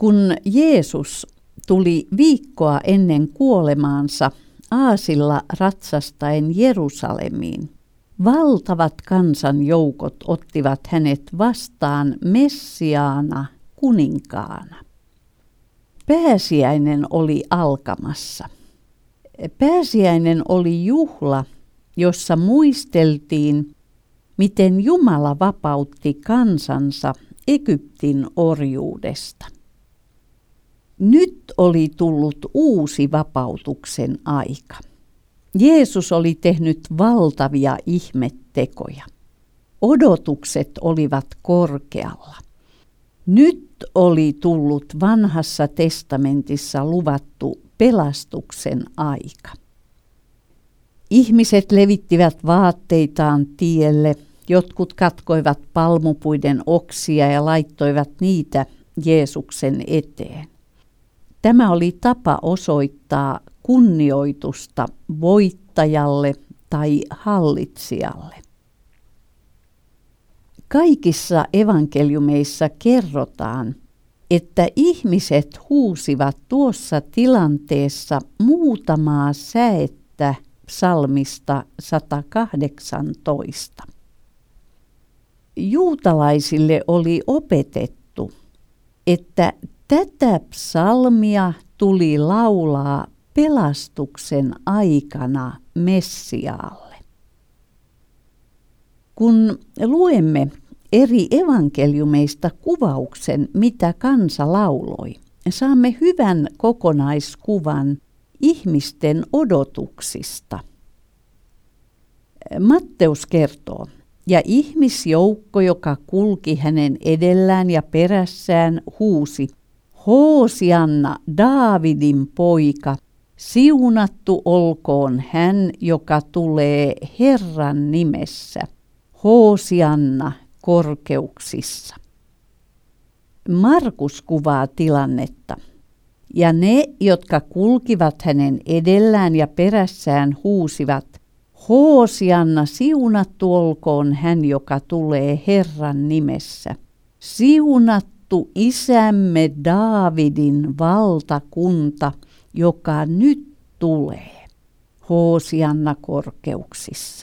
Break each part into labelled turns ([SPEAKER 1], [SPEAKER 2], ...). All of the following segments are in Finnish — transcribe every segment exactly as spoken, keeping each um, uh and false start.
[SPEAKER 1] Kun Jeesus tuli viikkoa ennen kuolemaansa aasilla ratsastaen Jerusalemiin, valtavat kansanjoukot ottivat hänet vastaan Messiaana, kuninkaana. Pääsiäinen oli alkamassa. Pääsiäinen oli juhla, jossa muisteltiin, miten Jumala vapautti kansansa Egyptin orjuudesta. Nyt oli tullut uusi vapautuksen aika. Jeesus oli tehnyt valtavia ihmettekoja. Odotukset olivat korkealla. Nyt oli tullut vanhassa testamentissa luvattu pelastuksen aika. Ihmiset levittivät vaatteitaan tielle, jotkut katkoivat palmupuiden oksia ja laittoivat niitä Jeesuksen eteen. Tämä oli tapa osoittaa kunnioitusta voittajalle tai hallitsijalle. Kaikissa evankeliumeissa kerrotaan, että ihmiset huusivat tuossa tilanteessa muutamaa säettä psalmista sata kahdeksantoista. Juutalaisille oli opetettu, että tätä psalmia tuli laulaa pelastuksen aikana Messiaalle. Kun luemme eri evankeliumeista kuvauksen, mitä kansa lauloi, saamme hyvän kokonaiskuvan ihmisten odotuksista. Matteus kertoo, ja ihmisjoukko, joka kulki hänen edellään ja perässään, huusi, Hoosianna, Daavidin poika, siunattu olkoon hän, joka tulee Herran nimessä. Hoosianna korkeuksissa. Markus kuvaa tilannetta. Ja ne, jotka kulkivat hänen edellään ja perässään, huusivat, Hoosianna, siunattu olkoon hän, joka tulee Herran nimessä. Siunattu isämme Daavidin valtakunta, joka nyt tulee. Hoosianna korkeuksissa.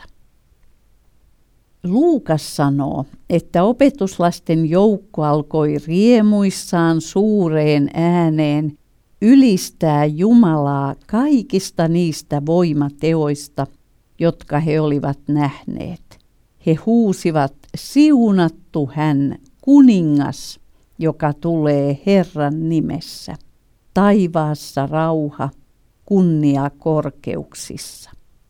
[SPEAKER 1] Luukas sanoo, että opetuslasten joukko alkoi riemuissaan suureen ääneen ylistää Jumalaa kaikista niistä voimateoista, jotka he olivat nähneet. He huusivat, siunattu hän, kuningas, joka tulee Herran nimessä. Taivaassa rauha, kunnia korkeuksissa.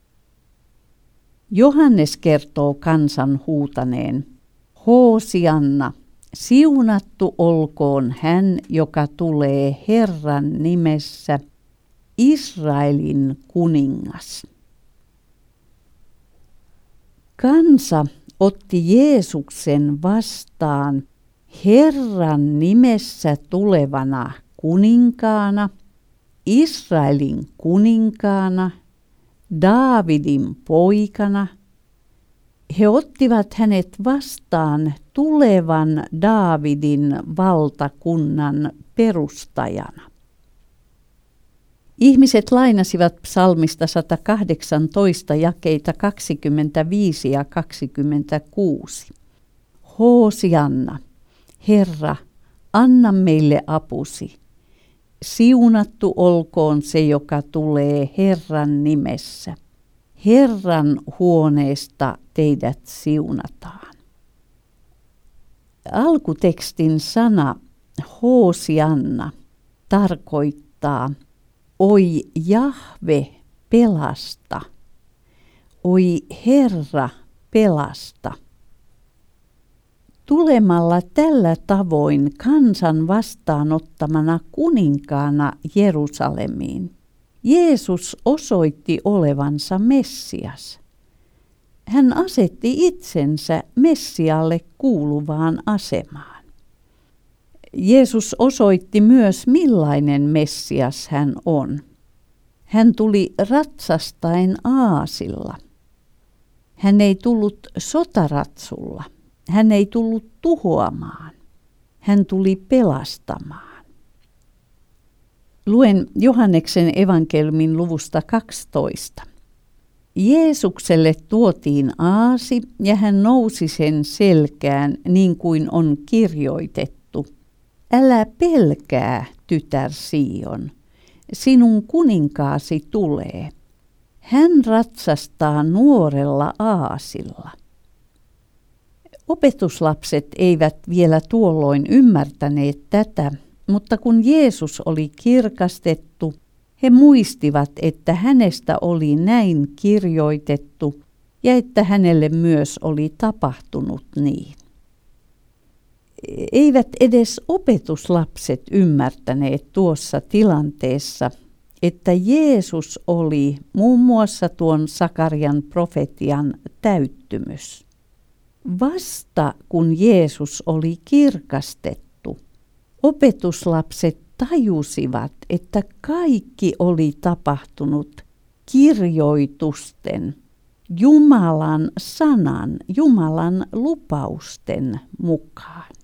[SPEAKER 1] Johannes kertoo kansan huutaneen, Hoosianna, siunattu olkoon hän, joka tulee Herran nimessä, Israelin kuningas. Kansa otti Jeesuksen vastaan Herran nimessä tulevana kuninkaana, Israelin kuninkaana, Daavidin poikana. He ottivat hänet vastaan tulevan Daavidin valtakunnan perustajana. Ihmiset lainasivat psalmista sata kahdeksantoista jakeita kaksikymmentäviisi ja kaksikymmentäkuusi. Hoosianna, Herra, anna meille apusi. Siunattu olkoon se, joka tulee Herran nimessä. Herran huoneesta teidät siunataan. Alkutekstin sana Hoosianna tarkoittaa oi Jahve, pelasta. Oi Herra, pelasta. Tulemalla tällä tavoin kansan vastaanottamana kuninkaana Jerusalemiin, Jeesus osoitti olevansa Messias. Hän asetti itsensä Messialle kuuluvaan asemaan. Jeesus osoitti myös, millainen Messias hän on. Hän tuli ratsastaen aasilla. Hän ei tullut sotaratsulla. Hän ei tullut tuhoamaan. Hän tuli pelastamaan. Luen Johanneksen evankeliumin luvusta kaksitoista. Jeesukselle tuotiin aasi ja hän nousi sen selkään niin kuin on kirjoitettu. Älä pelkää, tytär Sion, sinun kuninkaasi tulee. Hän ratsastaa nuorella aasilla. Opetuslapset eivät vielä tuolloin ymmärtäneet tätä, mutta kun Jeesus oli kirkastettu, he muistivat, että hänestä oli näin kirjoitettu ja että hänelle myös oli tapahtunut niin. Eivät edes opetuslapset ymmärtäneet tuossa tilanteessa, että Jeesus oli muun muassa tuon Sakarian profetian täyttymys. Vasta kun Jeesus oli kirkastettu, opetuslapset tajusivat, että kaikki oli tapahtunut kirjoitusten, Jumalan sanan, Jumalan lupausten mukaan.